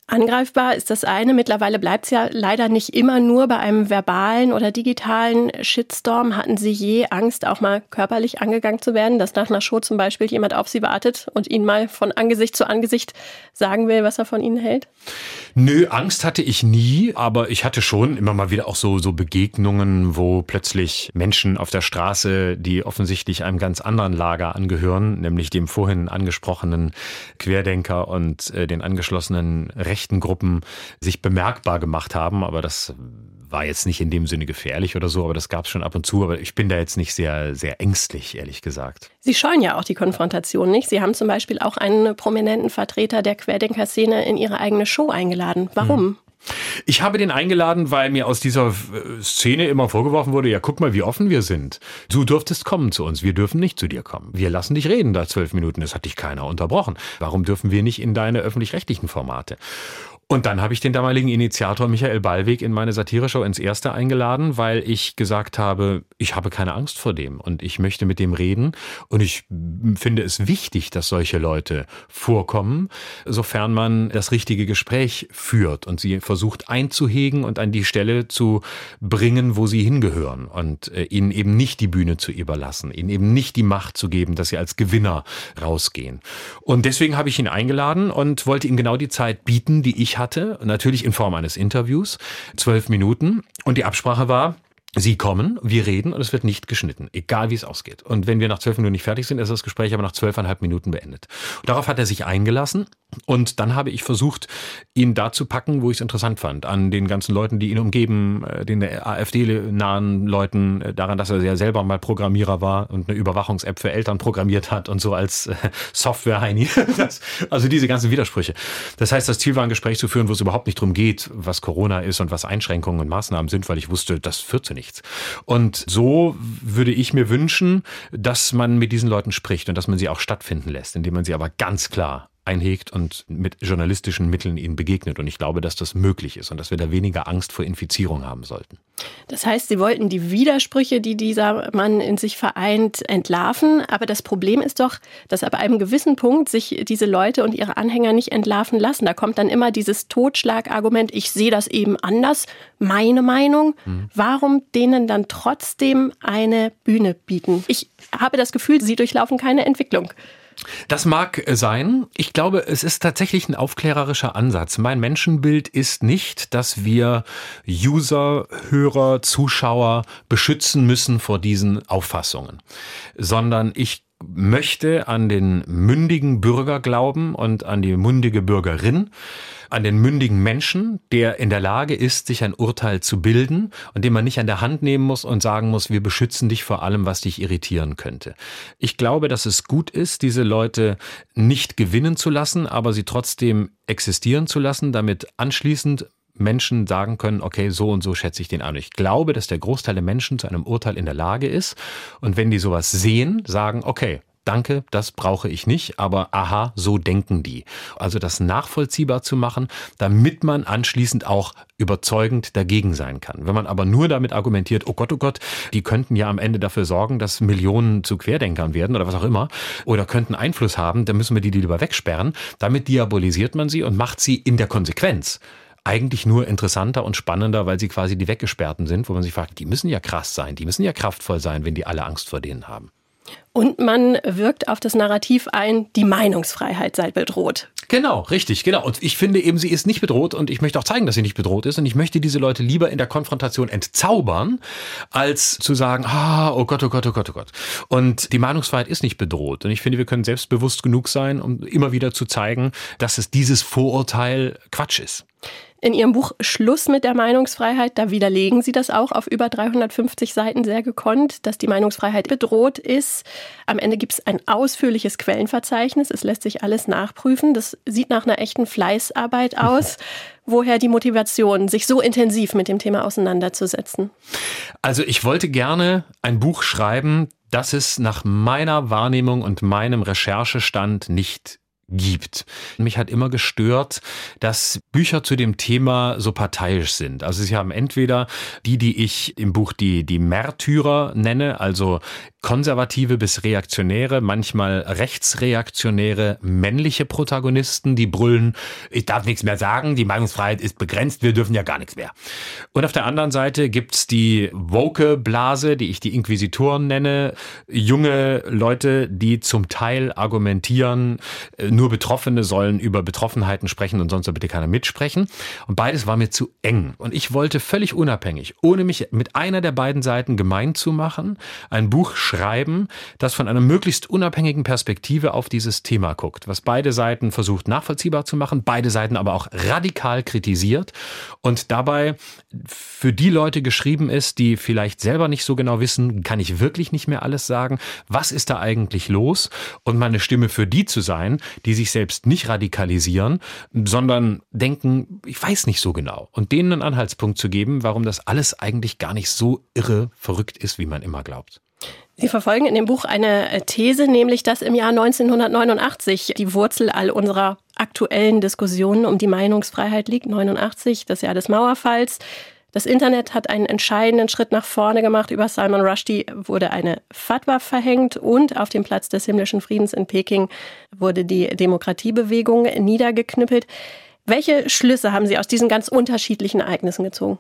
Angreifbar ist das eine. Mittlerweile bleibt es ja leider nicht immer nur bei einem verbalen oder digitalen Shitstorm. Hatten Sie je Angst, auch mal körperlich angegangen zu werden, dass nach einer Show zum Beispiel jemand auf Sie wartet und Ihnen mal von Angesicht zu Angesicht sagen will, was er von Ihnen hält? Nö, Angst hatte ich nie, aber ich hatte schon immer mal wieder auch so Begegnungen, wo plötzlich Menschen auf der Straße, die offensichtlich einem ganz anderen Lager angehören, nämlich dem vorhin angesprochenen Querdenker und den angeschlossenen rechten Gruppen, sich bemerkbar gemacht haben. Aber das war jetzt nicht in dem Sinne gefährlich oder so, aber das gab es schon ab und zu. Aber ich bin da jetzt nicht sehr, sehr ängstlich, ehrlich gesagt. Sie scheuen ja auch die Konfrontation nicht. Sie haben zum Beispiel auch einen prominenten Vertreter der Querdenker-Szene in Ihre eigene Show eingeladen. Warum? Ich habe den eingeladen, weil mir aus dieser Szene immer vorgeworfen wurde, ja, guck mal, wie offen wir sind. Du dürftest kommen zu uns, wir dürfen nicht zu dir kommen. Wir lassen dich reden da 12 Minuten, das hat dich keiner unterbrochen. Warum dürfen wir nicht in deine öffentlich-rechtlichen Formate? Und dann habe ich den damaligen Initiator Michael Ballweg in meine Satireshow ins Erste eingeladen, weil ich gesagt habe, ich habe keine Angst vor dem und ich möchte mit dem reden und ich finde es wichtig, dass solche Leute vorkommen, sofern man das richtige Gespräch führt und sie versucht einzuhegen und an die Stelle zu bringen, wo sie hingehören und ihnen eben nicht die Bühne zu überlassen, ihnen eben nicht die Macht zu geben, dass sie als Gewinner rausgehen. Und deswegen habe ich ihn eingeladen und wollte ihm genau die Zeit bieten, die ich hatte, natürlich in Form eines Interviews, 12 Minuten. Und die Absprache war, Sie kommen, wir reden und es wird nicht geschnitten, egal wie es ausgeht. Und wenn wir nach 12 Minuten nicht fertig sind, ist das Gespräch aber nach 12,5 Minuten beendet. Und darauf hat er sich eingelassen und dann habe ich versucht, ihn da zu packen, wo ich es interessant fand. An den ganzen Leuten, die ihn umgeben, den AfD-nahen Leuten, daran, dass er ja selber mal Programmierer war und eine Überwachungs-App für Eltern programmiert hat und so als Software-Heini. Also diese ganzen Widersprüche. Das heißt, das Ziel war, ein Gespräch zu führen, wo es überhaupt nicht darum geht, was Corona ist und was Einschränkungen und Maßnahmen sind, weil ich wusste, das führt zu nichts. Und so würde ich mir wünschen, dass man mit diesen Leuten spricht und dass man sie auch stattfinden lässt, indem man sie aber ganz klar einhegt und mit journalistischen Mitteln ihnen begegnet. Und ich glaube, dass das möglich ist und dass wir da weniger Angst vor Infizierung haben sollten. Das heißt, Sie wollten die Widersprüche, die dieser Mann in sich vereint, entlarven. Aber das Problem ist doch, dass ab einem gewissen Punkt sich diese Leute und ihre Anhänger nicht entlarven lassen. Da kommt dann immer dieses Totschlagargument, ich sehe das eben anders, meine Meinung. Warum denen dann trotzdem eine Bühne bieten? Ich habe das Gefühl, sie durchlaufen keine Entwicklung. Das mag sein. Ich glaube, es ist tatsächlich ein aufklärerischer Ansatz. Mein Menschenbild ist nicht, dass wir User, Hörer, Zuschauer beschützen müssen vor diesen Auffassungen, sondern ich möchte an den mündigen Bürger glauben und an die mündige Bürgerin, an den mündigen Menschen, der in der Lage ist, sich ein Urteil zu bilden und den man nicht an der Hand nehmen muss und sagen muss, wir beschützen dich vor allem, was dich irritieren könnte. Ich glaube, dass es gut ist, diese Leute nicht gewinnen zu lassen, aber sie trotzdem existieren zu lassen, damit anschließend Menschen sagen können, okay, so und so schätze ich den an. Ich glaube, dass der Großteil der Menschen zu einem Urteil in der Lage ist. Und wenn die sowas sehen, sagen, okay, danke, das brauche ich nicht, aber aha, so denken die. Also das nachvollziehbar zu machen, damit man anschließend auch überzeugend dagegen sein kann. Wenn man aber nur damit argumentiert, oh Gott, die könnten ja am Ende dafür sorgen, dass Millionen zu Querdenkern werden oder was auch immer, oder könnten Einfluss haben, dann müssen wir die lieber wegsperren. Damit diabolisiert man sie und macht sie in der Konsequenz eigentlich nur interessanter und spannender, weil sie quasi die Weggesperrten sind, wo man sich fragt, die müssen ja krass sein, die müssen ja kraftvoll sein, wenn die alle Angst vor denen haben. Und man wirkt auf das Narrativ ein, die Meinungsfreiheit sei bedroht. Genau, richtig, genau. Und ich finde eben, sie ist nicht bedroht und ich möchte auch zeigen, dass sie nicht bedroht ist. Und ich möchte diese Leute lieber in der Konfrontation entzaubern, als zu sagen, oh Gott. Und die Meinungsfreiheit ist nicht bedroht. Und ich finde, wir können selbstbewusst genug sein, um immer wieder zu zeigen, dass es dieses Vorurteil Quatsch ist. In Ihrem Buch Schluss mit der Meinungsfreiheit, da widerlegen Sie das auch auf über 350 Seiten sehr gekonnt, dass die Meinungsfreiheit bedroht ist. Am Ende gibt es ein ausführliches Quellenverzeichnis. Es lässt sich alles nachprüfen. Das sieht nach einer echten Fleißarbeit aus. Woher die Motivation, sich so intensiv mit dem Thema auseinanderzusetzen? Also ich wollte gerne ein Buch schreiben, das es nach meiner Wahrnehmung und meinem Recherchestand nicht gibt. Mich hat immer gestört, dass Bücher zu dem Thema so parteiisch sind. Also sie haben entweder die ich im Buch die Märtyrer nenne, also konservative bis reaktionäre, manchmal rechtsreaktionäre männliche Protagonisten, die brüllen, ich darf nichts mehr sagen, die Meinungsfreiheit ist begrenzt, wir dürfen ja gar nichts mehr. Und auf der anderen Seite gibt's die Woke-Blase, die ich die Inquisitoren nenne, junge Leute, die zum Teil argumentieren, nur Betroffene sollen über Betroffenheiten sprechen und sonst soll bitte keiner mitsprechen. Und beides war mir zu eng. Und ich wollte völlig unabhängig, ohne mich mit einer der beiden Seiten gemein zu machen, ein Buch schreiben, das von einer möglichst unabhängigen Perspektive auf dieses Thema guckt, was beide Seiten versucht nachvollziehbar zu machen, beide Seiten aber auch radikal kritisiert und dabei für die Leute geschrieben ist, die vielleicht selber nicht so genau wissen, kann ich wirklich nicht mehr alles sagen, was ist da eigentlich los, und meine Stimme für die zu sein, die sich selbst nicht radikalisieren, sondern denken, ich weiß nicht so genau, und denen einen Anhaltspunkt zu geben, warum das alles eigentlich gar nicht so irre verrückt ist, wie man immer glaubt. Sie verfolgen in dem Buch eine These, nämlich, dass im Jahr 1989 die Wurzel all unserer aktuellen Diskussionen um die Meinungsfreiheit liegt. 89, das Jahr des Mauerfalls. Das Internet hat einen entscheidenden Schritt nach vorne gemacht. Über Salman Rushdie wurde eine Fatwa verhängt und auf dem Platz des himmlischen Friedens in Peking wurde die Demokratiebewegung niedergeknüppelt. Welche Schlüsse haben Sie aus diesen ganz unterschiedlichen Ereignissen gezogen?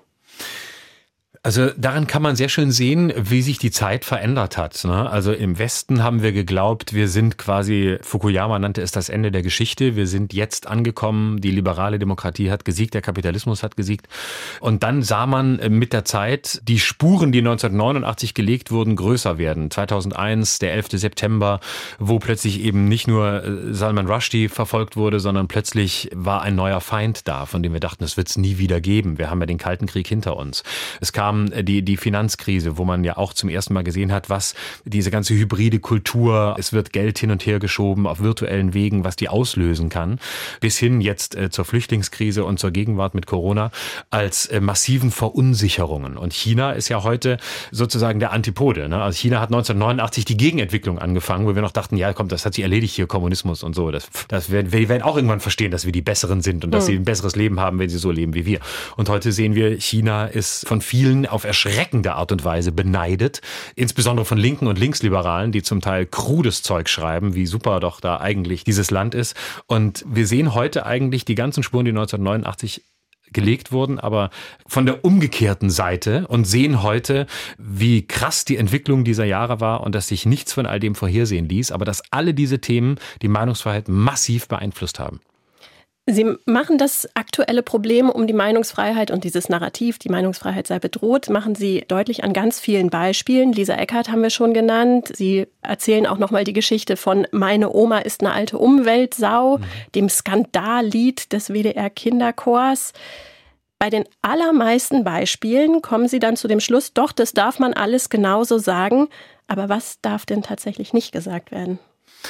Also daran kann man sehr schön sehen, wie sich die Zeit verändert hat. Also im Westen haben wir geglaubt, wir sind quasi, Fukuyama nannte es das Ende der Geschichte, wir sind jetzt angekommen, die liberale Demokratie hat gesiegt, der Kapitalismus hat gesiegt. Und dann sah man mit der Zeit die Spuren, die 1989 gelegt wurden, größer werden. 2001, der 11. September, wo plötzlich eben nicht nur Salman Rushdie verfolgt wurde, sondern plötzlich war ein neuer Feind da, von dem wir dachten, es wird es nie wieder geben. Wir haben ja den Kalten Krieg hinter uns. Es kam die Finanzkrise, wo man ja auch zum ersten Mal gesehen hat, was diese ganze hybride Kultur, es wird Geld hin und her geschoben auf virtuellen Wegen, was die auslösen kann, bis hin jetzt zur Flüchtlingskrise und zur Gegenwart mit Corona, als massiven Verunsicherungen. Und China ist ja heute sozusagen der Antipode. Also China hat 1989 die Gegenentwicklung angefangen, wo wir noch dachten, ja komm, das hat sich erledigt hier, Kommunismus und so. Wir werden auch irgendwann verstehen, dass wir die Besseren sind und dass sie ein besseres Leben haben, wenn sie so leben wie wir. Und heute sehen wir, China ist von vielen auf erschreckende Art und Weise beneidet, insbesondere von Linken und Linksliberalen, die zum Teil krudes Zeug schreiben, wie super doch da eigentlich dieses Land ist. Und wir sehen heute eigentlich die ganzen Spuren, die 1989 gelegt wurden, aber von der umgekehrten Seite, und sehen heute, wie krass die Entwicklung dieser Jahre war und dass sich nichts von all dem vorhersehen ließ, aber dass alle diese Themen die Meinungsfreiheit massiv beeinflusst haben. Sie machen das aktuelle Problem um die Meinungsfreiheit und dieses Narrativ, die Meinungsfreiheit sei bedroht, machen Sie deutlich an ganz vielen Beispielen. Lisa Eckert haben wir schon genannt. Sie erzählen auch nochmal die Geschichte von Meine Oma ist eine alte Umweltsau, dem Skandallied des WDR-Kinderchors. Bei den allermeisten Beispielen kommen Sie dann zu dem Schluss, doch, das darf man alles genauso sagen. Aber was darf denn tatsächlich nicht gesagt werden?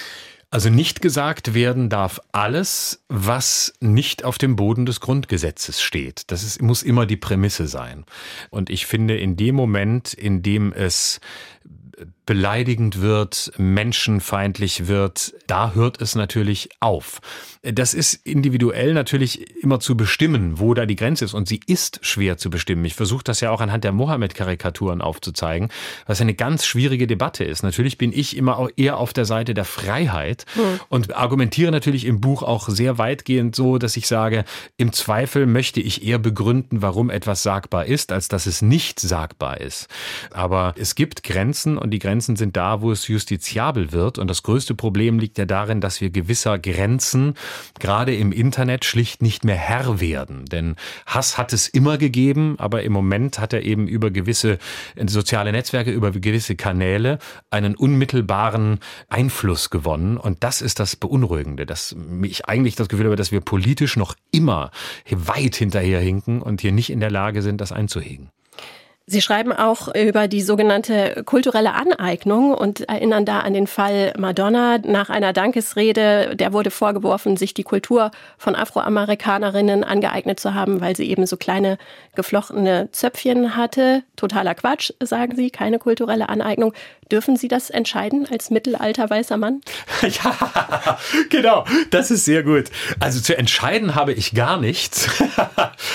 Also nicht gesagt werden darf alles, was nicht auf dem Boden des Grundgesetzes steht. Muss immer die Prämisse sein. Und ich finde, in dem Moment, in dem es beleidigend wird, menschenfeindlich wird, da hört es natürlich auf. Das ist individuell natürlich immer zu bestimmen, wo da die Grenze ist. Und sie ist schwer zu bestimmen. Ich versuche das ja auch anhand der Mohammed-Karikaturen aufzuzeigen, was eine ganz schwierige Debatte ist. Natürlich bin ich immer auch eher auf der Seite der Freiheit und argumentiere natürlich im Buch auch sehr weitgehend so, dass ich sage, im Zweifel möchte ich eher begründen, warum etwas sagbar ist, als dass es nicht sagbar ist. Aber es gibt Grenzen, und die Grenzen sind da, wo es justiziabel wird. Und das größte Problem liegt ja darin, dass wir gewisser Grenzen gerade im Internet schlicht nicht mehr Herr werden. Denn Hass hat es immer gegeben, aber im Moment hat er eben über gewisse soziale Netzwerke, über gewisse Kanäle einen unmittelbaren Einfluss gewonnen. Und das ist das Beunruhigende, dass ich eigentlich das Gefühl habe, dass wir politisch noch immer weit hinterherhinken und hier nicht in der Lage sind, das einzuhegen. Sie schreiben auch über die sogenannte kulturelle Aneignung und erinnern da an den Fall Madonna. Nach einer Dankesrede, der wurde vorgeworfen, sich die Kultur von Afroamerikanerinnen angeeignet zu haben, weil sie eben so kleine geflochtene Zöpfchen hatte. Totaler Quatsch, sagen Sie, keine kulturelle Aneignung. Dürfen Sie das entscheiden als mittelalter weißer Mann? Ja, genau, das ist sehr gut. Also zu entscheiden habe ich gar nichts.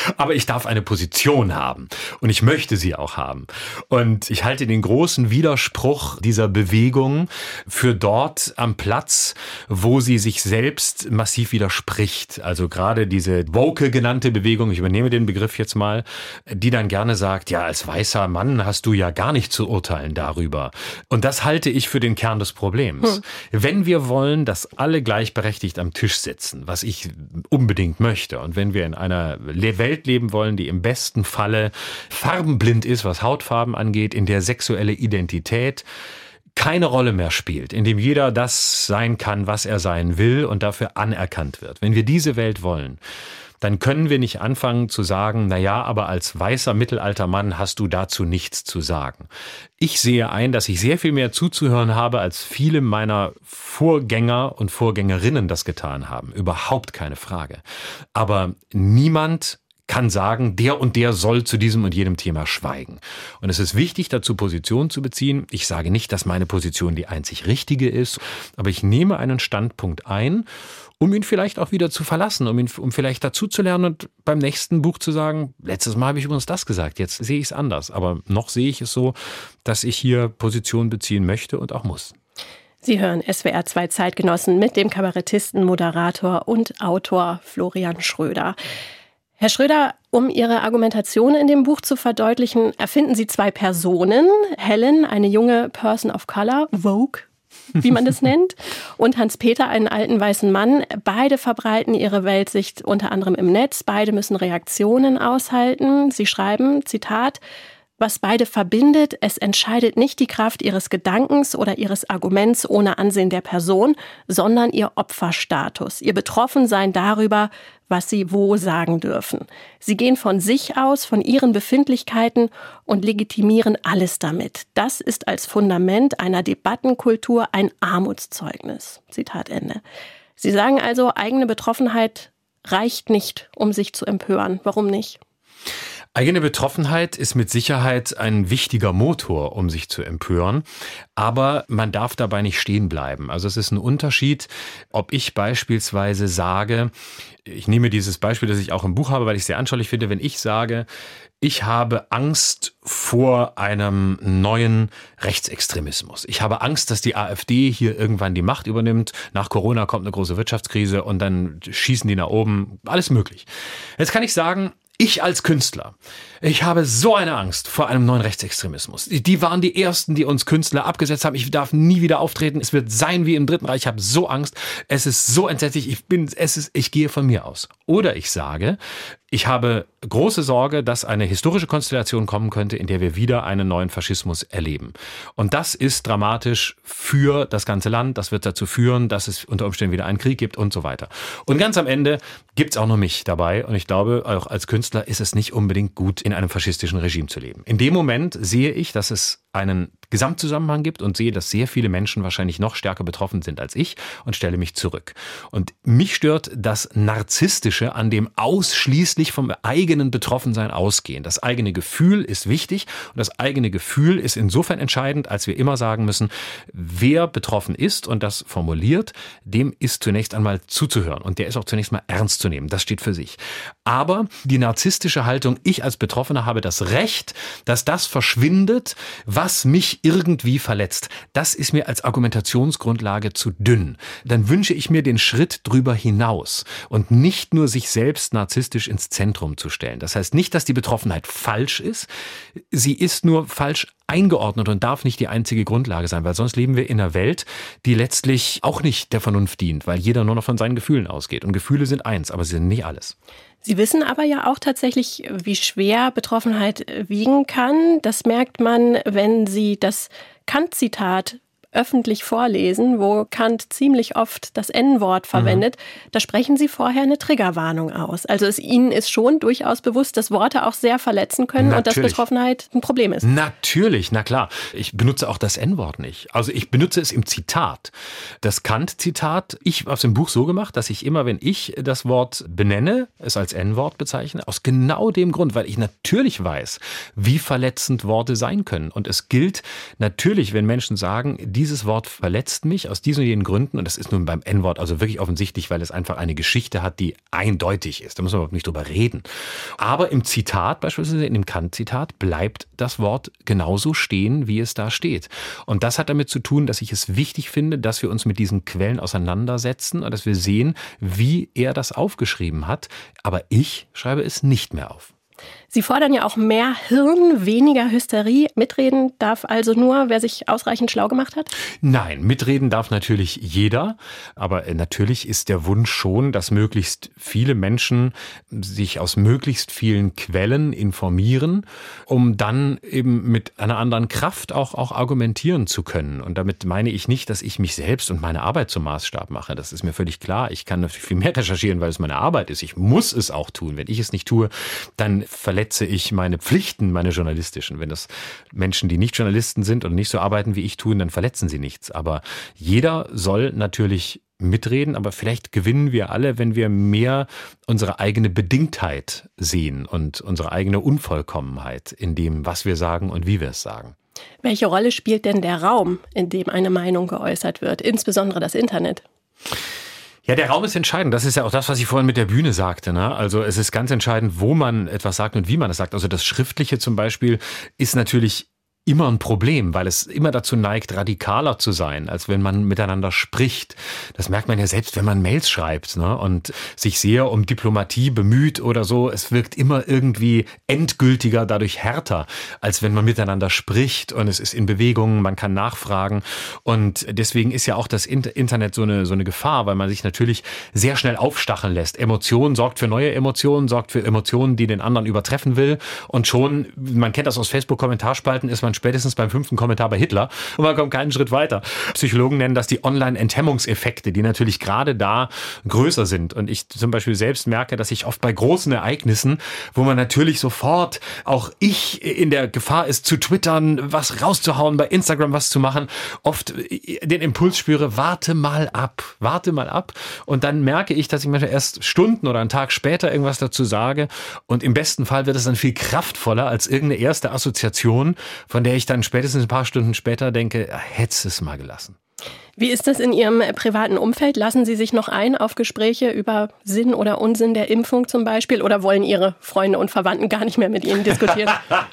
Aber ich darf eine Position haben und ich möchte sie auch haben. Und ich halte den großen Widerspruch dieser Bewegung für dort am Platz, wo sie sich selbst massiv widerspricht. Also gerade diese woke genannte Bewegung, ich übernehme den Begriff jetzt mal, die dann gerne sagt, ja, als weißer Mann hast du ja gar nicht zu urteilen darüber. Und das halte ich für den Kern des Problems. Wenn wir wollen, dass alle gleichberechtigt am Tisch sitzen, was ich unbedingt möchte, und wenn wir in einer Welt leben wollen, die im besten Falle farbenblind ist, was Hautfarben angeht, in der sexuelle Identität keine Rolle mehr spielt, in dem jeder das sein kann, was er sein will und dafür anerkannt wird. Wenn wir diese Welt wollen, dann können wir nicht anfangen zu sagen, na ja, aber als weißer mittelalter Mann hast du dazu nichts zu sagen. Ich sehe ein, dass ich sehr viel mehr zuzuhören habe, als viele meiner Vorgänger und Vorgängerinnen das getan haben. Überhaupt keine Frage. Aber niemand kann sagen, der und der soll zu diesem und jenem Thema schweigen. Und es ist wichtig, dazu Position zu beziehen. Ich sage nicht, dass meine Position die einzig richtige ist, aber ich nehme einen Standpunkt ein, um ihn vielleicht auch wieder zu verlassen, um vielleicht dazu zu lernen und beim nächsten Buch zu sagen, letztes Mal habe ich übrigens das gesagt, jetzt sehe ich es anders. Aber noch sehe ich es so, dass ich hier Position beziehen möchte und auch muss. Sie hören SWR 2 Zeitgenossen mit dem Kabarettisten, Moderator und Autor Florian Schröder. Herr Schröder, um Ihre Argumentation in dem Buch zu verdeutlichen, erfinden Sie zwei Personen. Helen, eine junge Person of Color, Vogue, wie man das nennt, und Hans-Peter, einen alten weißen Mann. Beide verbreiten ihre Weltsicht unter anderem im Netz. Beide müssen Reaktionen aushalten. Sie schreiben, Zitat, was beide verbindet, es entscheidet nicht die Kraft ihres Gedankens oder ihres Arguments ohne Ansehen der Person, sondern ihr Opferstatus, ihr Betroffensein darüber, was sie wo sagen dürfen. Sie gehen von sich aus, von ihren Befindlichkeiten und legitimieren alles damit. Das ist als Fundament einer Debattenkultur ein Armutszeugnis. Zitat Ende. Sie sagen also, eigene Betroffenheit reicht nicht, um sich zu empören. Warum nicht? Eigene Betroffenheit ist mit Sicherheit ein wichtiger Motor, um sich zu empören, aber man darf dabei nicht stehen bleiben. Also es ist ein Unterschied, ob ich beispielsweise sage, ich nehme dieses Beispiel, das ich auch im Buch habe, weil ich es sehr anschaulich finde, wenn ich sage, ich habe Angst vor einem neuen Rechtsextremismus. Ich habe Angst, dass die AfD hier irgendwann die Macht übernimmt. Nach Corona kommt eine große Wirtschaftskrise und dann schießen die nach oben. Alles möglich. Jetzt kann ich sagen, ich als Künstler, ich habe so eine Angst vor einem neuen Rechtsextremismus. Die waren die Ersten, die uns Künstler abgesetzt haben. Ich darf nie wieder auftreten. Es wird sein wie im Dritten Reich. Ich habe so Angst. Es ist so entsetzlich. Ich gehe von mir aus. Oder ich sage, ich habe große Sorge, dass eine historische Konstellation kommen könnte, in der wir wieder einen neuen Faschismus erleben. Und das ist dramatisch für das ganze Land. Das wird dazu führen, dass es unter Umständen wieder einen Krieg gibt und so weiter. Und ganz am Ende gibt's auch noch mich dabei. Und ich glaube, auch als Künstler ist es nicht unbedingt gut, in einem faschistischen Regime zu leben. In dem Moment sehe ich, dass es einen Gesamtzusammenhang gibt und sehe, dass sehr viele Menschen wahrscheinlich noch stärker betroffen sind als ich und stelle mich zurück. Und mich stört das Narzisstische an dem ausschließlich vom eigenen Betroffensein ausgehen. Das eigene Gefühl ist wichtig und das eigene Gefühl ist insofern entscheidend, als wir immer sagen müssen, wer betroffen ist und das formuliert, dem ist zunächst einmal zuzuhören und der ist auch zunächst mal ernst zu nehmen. Das steht für sich. Aber die narzisstische Haltung, ich als Betroffener habe das Recht, dass das verschwindet, was mich irgendwie verletzt. Das ist mir als Argumentationsgrundlage zu dünn. Dann wünsche ich mir den Schritt drüber hinaus und nicht nur sich selbst narzisstisch ins Zentrum zu stellen. Das heißt nicht, dass die Betroffenheit falsch ist. Sie ist nur falsch eingeordnet und darf nicht die einzige Grundlage sein, weil sonst leben wir in einer Welt, die letztlich auch nicht der Vernunft dient, weil jeder nur noch von seinen Gefühlen ausgeht. Und Gefühle sind eins, aber sie sind nicht alles. Sie wissen aber ja auch tatsächlich, wie schwer Betroffenheit wiegen kann. Das merkt man, wenn Sie das Kant-Zitat öffentlich vorlesen, wo Kant ziemlich oft das N-Wort verwendet, da sprechen Sie vorher eine Triggerwarnung aus. Also Ihnen ist schon durchaus bewusst, dass Worte auch sehr verletzen können. Natürlich. Und dass Betroffenheit ein Problem ist. Natürlich, na klar. Ich benutze auch das N-Wort nicht. Also ich benutze es im Zitat. Das Kant-Zitat, ich habe es im Buch so gemacht, dass ich immer, wenn ich das Wort benenne, es als N-Wort bezeichne, aus genau dem Grund, weil ich natürlich weiß, wie verletzend Worte sein können. Und es gilt natürlich, wenn Menschen sagen, dieses Wort verletzt mich aus diesen und jenen Gründen. Und das ist nun beim N-Wort also wirklich offensichtlich, weil es einfach eine Geschichte hat, die eindeutig ist. Da muss man überhaupt nicht drüber reden. Aber im Zitat, beispielsweise in dem Kant-Zitat, bleibt das Wort genauso stehen, wie es da steht. Und das hat damit zu tun, dass ich es wichtig finde, dass wir uns mit diesen Quellen auseinandersetzen und dass wir sehen, wie er das aufgeschrieben hat. Aber ich schreibe es nicht mehr auf. Sie fordern ja auch mehr Hirn, weniger Hysterie. Mitreden darf also nur, wer sich ausreichend schlau gemacht hat? Nein, mitreden darf natürlich jeder. Aber natürlich ist der Wunsch schon, dass möglichst viele Menschen sich aus möglichst vielen Quellen informieren, um dann eben mit einer anderen Kraft auch argumentieren zu können. Und damit meine ich nicht, dass ich mich selbst und meine Arbeit zum Maßstab mache. Das ist mir völlig klar. Ich kann natürlich viel mehr recherchieren, weil es meine Arbeit ist. Ich muss es auch tun. Wenn ich es nicht tue, dann verletze ich meine Pflichten, meine journalistischen. Wenn das Menschen, die nicht Journalisten sind und nicht so arbeiten wie ich tun, dann verletzen sie nichts. Aber jeder soll natürlich mitreden, aber vielleicht gewinnen wir alle, wenn wir mehr unsere eigene Bedingtheit sehen und unsere eigene Unvollkommenheit in dem, was wir sagen und wie wir es sagen. Welche Rolle spielt denn der Raum, in dem eine Meinung geäußert wird, insbesondere das Internet? Ja, der Raum ist entscheidend. Das ist ja auch das, was ich vorhin mit der Bühne sagte, ne? Also es ist ganz entscheidend, wo man etwas sagt und wie man es sagt. Also das Schriftliche zum Beispiel ist natürlich immer ein Problem, weil es immer dazu neigt, radikaler zu sein, als wenn man miteinander spricht. Das merkt man ja selbst, wenn man Mails schreibt, ne, und sich sehr um Diplomatie bemüht oder so. Es wirkt immer irgendwie endgültiger, dadurch härter, als wenn man miteinander spricht und es ist in Bewegung, man kann nachfragen. Und deswegen ist ja auch das Internet so eine Gefahr, weil man sich natürlich sehr schnell aufstacheln lässt. Emotion sorgt für neue Emotionen, sorgt für Emotionen, die den anderen übertreffen will. Und schon, man kennt das aus Facebook-Kommentarspalten, ist man spätestens beim 5. Kommentar bei Hitler und man kommt keinen Schritt weiter. Psychologen nennen das die Online-Enthemmungseffekte, die natürlich gerade da größer sind. Und ich zum Beispiel selbst merke, dass ich oft bei großen Ereignissen, wo man natürlich sofort, auch ich in der Gefahr ist, zu twittern, was rauszuhauen, bei Instagram was zu machen, oft den Impuls spüre, warte mal ab. Und dann merke ich, dass ich manchmal erst Stunden oder einen Tag später irgendwas dazu sage. Und im besten Fall wird es dann viel kraftvoller als irgendeine erste Assoziation, von der ich dann spätestens ein paar Stunden später denke, hättest es mal gelassen. Wie ist das in Ihrem privaten Umfeld? Lassen Sie sich noch ein auf Gespräche über Sinn oder Unsinn der Impfung zum Beispiel? Oder wollen Ihre Freunde und Verwandten gar nicht mehr mit Ihnen diskutieren?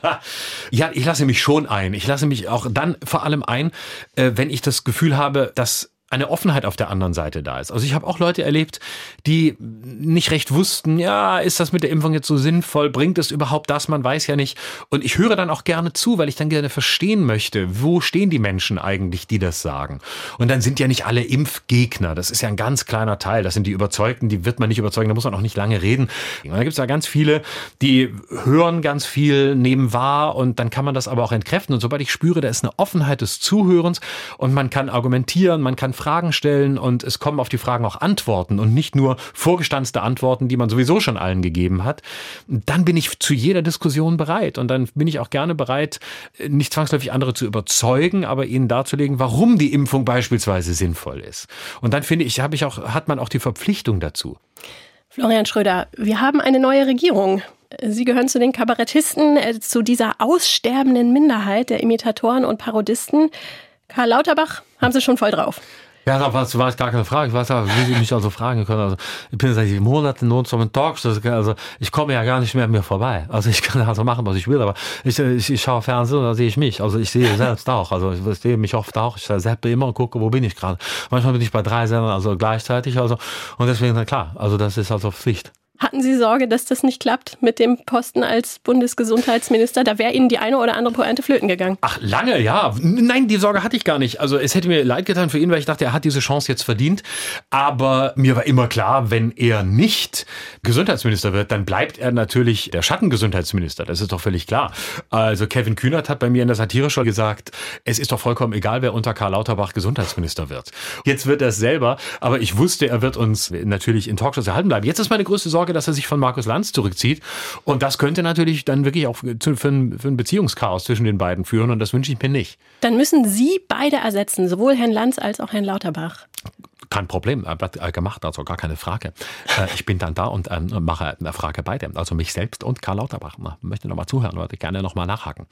Ja, ich lasse mich schon ein. Ich lasse mich auch dann vor allem ein, wenn ich das Gefühl habe, dass eine Offenheit auf der anderen Seite da ist. Also ich habe auch Leute erlebt, die nicht recht wussten, ja, ist das mit der Impfung jetzt so sinnvoll? Bringt es überhaupt das? Man weiß ja nicht. Und ich höre dann auch gerne zu, weil ich dann gerne verstehen möchte, wo stehen die Menschen eigentlich, die das sagen? Und dann sind ja nicht alle Impfgegner. Das ist ja ein ganz kleiner Teil. Das sind die Überzeugten, die wird man nicht überzeugen. Da muss man auch nicht lange reden. Und dann gibt es ja ganz viele, die hören ganz viel, nehmen wahr und dann kann man das aber auch entkräften. Und sobald ich spüre, da ist eine Offenheit des Zuhörens und man kann argumentieren, man kann Fragen stellen und es kommen auf die Fragen auch Antworten und nicht nur vorgestanzte Antworten, die man sowieso schon allen gegeben hat, dann bin ich zu jeder Diskussion bereit und dann bin ich auch gerne bereit, nicht zwangsläufig andere zu überzeugen, aber ihnen darzulegen, warum die Impfung beispielsweise sinnvoll ist. Und dann finde ich, hat man auch die Verpflichtung dazu. Florian Schröder, wir haben eine neue Regierung. Sie gehören zu den Kabarettisten, zu dieser aussterbenden Minderheit der Imitatoren und Parodisten. Karl Lauterbach haben Sie schon voll drauf. Ja, das war gar keine Frage. Ich weiß ja, wie Sie mich also fragen können. Also, ich bin seit Monaten nur zum Talkshows. Also, ich komme ja gar nicht mehr an mir vorbei. Also, ich kann also machen, was ich will, aber ich schaue Fernsehen, da sehe ich mich. Also, ich sehe selbst auch. Also, ich sehe mich oft auch. Ich zappe immer und gucke, wo bin ich gerade. Manchmal bin ich bei 3 Sendern, also gleichzeitig. Also, und deswegen, klar, also, das ist also Pflicht. Hatten Sie Sorge, dass das nicht klappt mit dem Posten als Bundesgesundheitsminister? Da wäre Ihnen die eine oder andere Pointe flöten gegangen. Ach, lange, ja. Nein, die Sorge hatte ich gar nicht. Also es hätte mir leid getan für ihn, weil ich dachte, er hat diese Chance jetzt verdient. Aber mir war immer klar, wenn er nicht Gesundheitsminister wird, dann bleibt er natürlich der Schattengesundheitsminister. Das ist doch völlig klar. Also Kevin Kühnert hat bei mir in der Satire schon gesagt, es ist doch vollkommen egal, wer unter Karl Lauterbach Gesundheitsminister wird. Jetzt wird er es selber, aber ich wusste, er wird uns natürlich in Talkshows erhalten bleiben. Jetzt ist meine größte Sorge, dass er sich von Markus Lanz zurückzieht. Und das könnte natürlich dann wirklich auch für ein Beziehungschaos zwischen den beiden führen. Und das wünsche ich mir nicht. Dann müssen Sie beide ersetzen, sowohl Herrn Lanz als auch Herrn Lauterbach. Kein Problem, wird gemacht, also gar keine Frage. Ich bin dann da und mache eine Frage beide. Also mich selbst und Karl Lauterbach. Möchte noch mal zuhören, würde gerne noch mal nachhaken.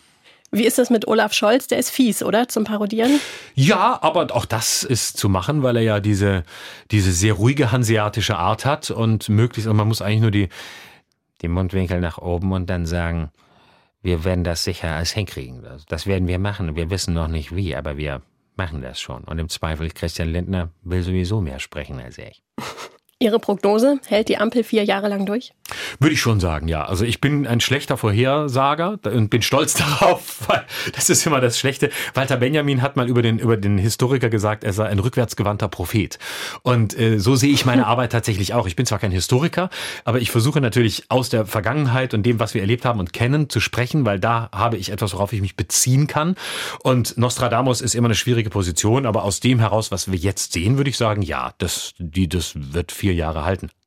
Wie ist das mit Olaf Scholz? Der ist fies, oder? Zum Parodieren? Ja, aber auch das ist zu machen, weil er ja diese sehr ruhige hanseatische Art hat und möglichst, und man muss eigentlich nur die Mundwinkel nach oben und dann sagen, wir werden das sicher alles hinkriegen. Das werden wir machen. Wir wissen noch nicht wie, aber wir machen das schon. Und im Zweifel, Christian Lindner will sowieso mehr sprechen als ich. Ihre Prognose, hält die Ampel 4 Jahre lang durch? Würde ich schon sagen, ja. Also ich bin ein schlechter Vorhersager und bin stolz darauf, weil das ist immer das Schlechte. Walter Benjamin hat mal über den Historiker gesagt, er sei ein rückwärtsgewandter Prophet. Und so sehe ich meine Arbeit tatsächlich auch. Ich bin zwar kein Historiker, aber ich versuche natürlich aus der Vergangenheit und dem, was wir erlebt haben und kennen, zu sprechen, weil da habe ich etwas, worauf ich mich beziehen kann. Und Nostradamus ist immer eine schwierige Position, aber aus dem heraus, was wir jetzt sehen, würde ich sagen, ja, das wird 4 Jahre halten.